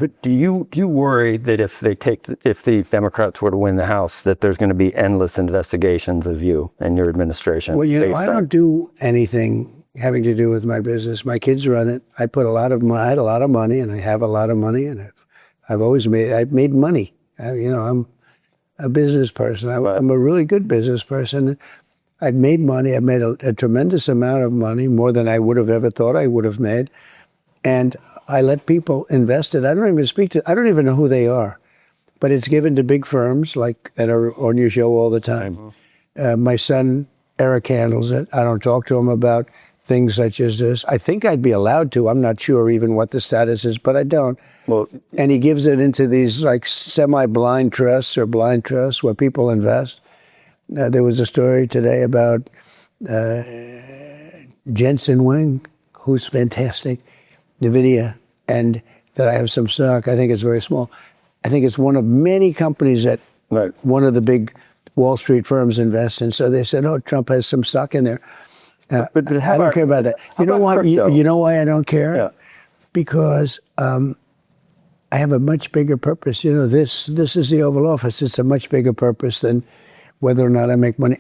But do you worry that if the Democrats were to win the House, that there's going to be endless investigations of you and your administration? Well, I don't do anything having to do with my business. My kids run it. I had a lot of money, and I have a lot of money, and I've made money. I'm a business person. I'm a really good business person. I've made money. I've made a tremendous amount of money, more than I would have ever thought I would have made. And I let people invest it. I don't even know who they are, but it's given to big firms like that are on your show all the time. My son, Eric, handles it. I don't talk to him about things such as this. I think I'd be allowed to. I'm not sure even what the status is, but I don't. Well, and he gives it into these like semi-blind trusts or blind trusts where people invest. There was a story today about Jensen Huang, who's fantastic, NVIDIA, and that I have some stock. I think it's very small. I think it's one of many companies that one of the big Wall Street firms invests in. So they said, "Oh, Trump has some stock in there." But I don't care about that. You know why? You know why I don't care? Yeah. Because I have a much bigger purpose. This is the Oval Office. It's a much bigger purpose than whether or not I make money.